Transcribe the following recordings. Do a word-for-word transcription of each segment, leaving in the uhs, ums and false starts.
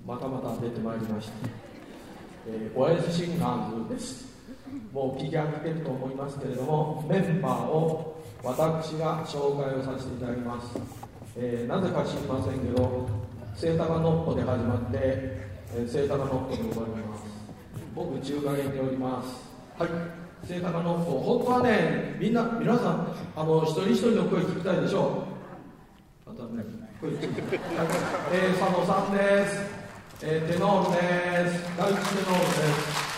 またまた出てまいりました、えー、オアシスシンガーズです。もう聞き飽きてると思いますけれども、メンバーを私が紹介をさせていただきます。えー、なぜか知りませんけど、セイタガノッポで始まって、えー、セイタガノッポで終わります。僕中華圏におります。はい、セイタガノッポ、本当はね、みんな皆さんあの一人一人の声聞きたいでしょう。またね、声聞きたい。えー、佐野さんです。えー、テノールです。第一テノールです。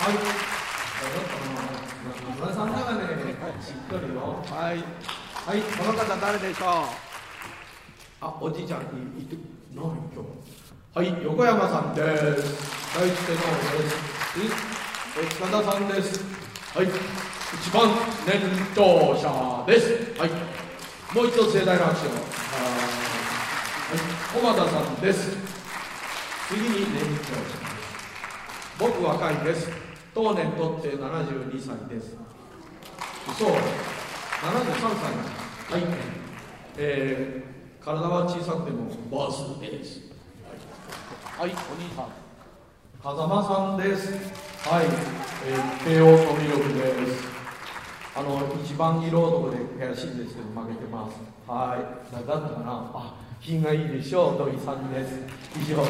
はい。野村さんだがね、しっとりよ。はい。はい、この方誰でしょう。あ、おじいちゃんいてない今日。はい、横山さんです。第一テノールです。え、塚田さんです。はい、一番年長者です。はい。もう一度盛大な拍手を。はい、駒田さんです。次に年長者です。僕若いです。当年とってななじゅうにさいです。そう、ななじゅうさんさい。はい。えー、体は小さくてもバースです。はい、はい、お兄さん。風間さんです。はい、えー、慶応富力です。あの、一番色男で悔しいんですけど負けてます。はい、だったかな。あ、品がいいでしょう。土井さんです。以上です。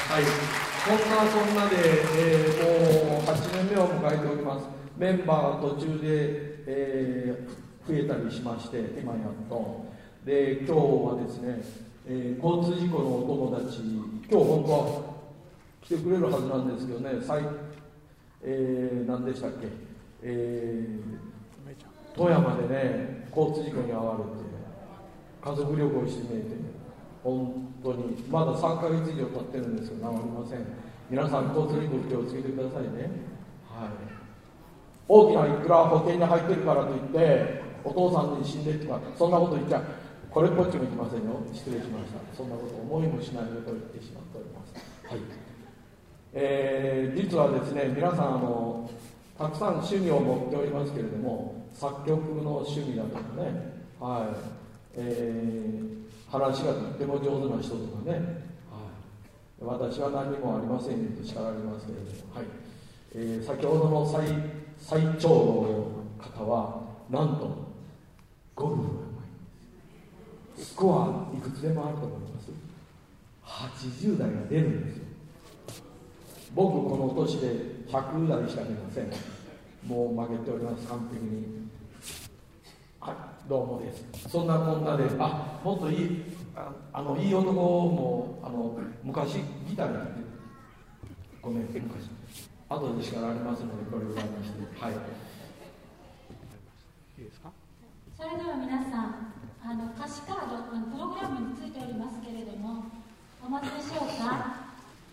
はい。そんなそんなで、えー、もうはちねんめを迎えております。メンバーが途中で、えー、増えたりしまして、今やっと。で、今日はですね、えー、交通事故のお友達、今日本当は来てくれるはずなんですけどね、最えー、何でしたっけ、えー、富山でね、交通事故に遭われて、家族旅行してみえて、本当にまださんかげつ以上経ってるんですけど治りません。皆さん交通事故に気をつけてくださいね。はい。大きないくら保険に入ってるからといってお父さんに死んでとかそんなこと言っちゃこれっぽっちもいけませんよ。失礼しました。そんなこと思いもしないことを言ってしまっております。はい。えー、実はですね、皆さんあのたくさん趣味を持っておりますけれども、作曲の趣味だとかね、はい、えー話がとっても上手な人とかね、はい、私は何もありませんと叱られますけれども、はいえー、先ほどの最最長の方はなんとゴルフがうまい。スコアいくつでもあると思います。はちじゅうだいが出るんですよ。僕この年でひゃくだいしか出ません。もう負けております。完璧に。はい、どうもです。そんなこんなで、あ、もっといい、あ, あのいい男もあの昔ギターに弾いてる。ごめん、昔。後で叱られますのでこれをございまして、はい。いいですか。 それでは皆さん、あの歌詞カード、あのプログラムについておりますけれども、お待ちでしょうか。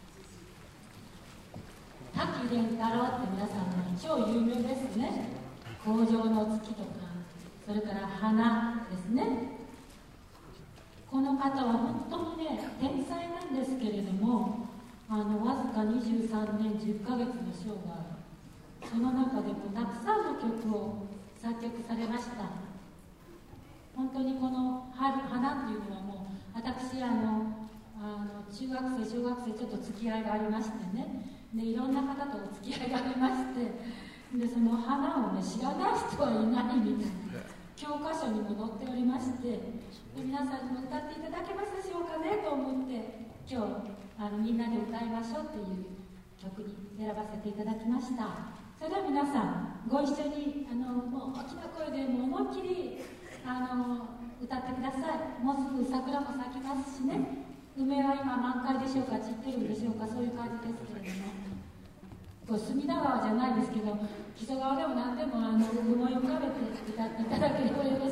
滝蓮太郎って皆さんの超有名ですね。工場の月とか。それから花ですね。この方は本当にね、天才なんですけれども、あのわずかにじゅうさんねんじゅっかげつの生涯、その中でもたくさんの曲を作曲されました。本当にこの花っていうのはもう私あのあの中学生小学生ちょっと付き合いがありましてね、でいろんな方とお付き合いがありまして、でその花をね知らない人はいないみたいな教科書にも載っておりまして、で皆さんにも歌っていただけますでしょうかねと思って今日あのみんなで歌いましょうという曲に選ばせていただきました。それでは皆さんご一緒にあのもう大きな声でもう思いっきりあの歌ってください。もうすぐ桜も咲きますしね、梅は今満開でしょうか、散ってるんでしょうか、そういう感じですけれども、これ隅田川じゃないですけど木曽川でも何でもあの思い浮かべて歌っていただければよろ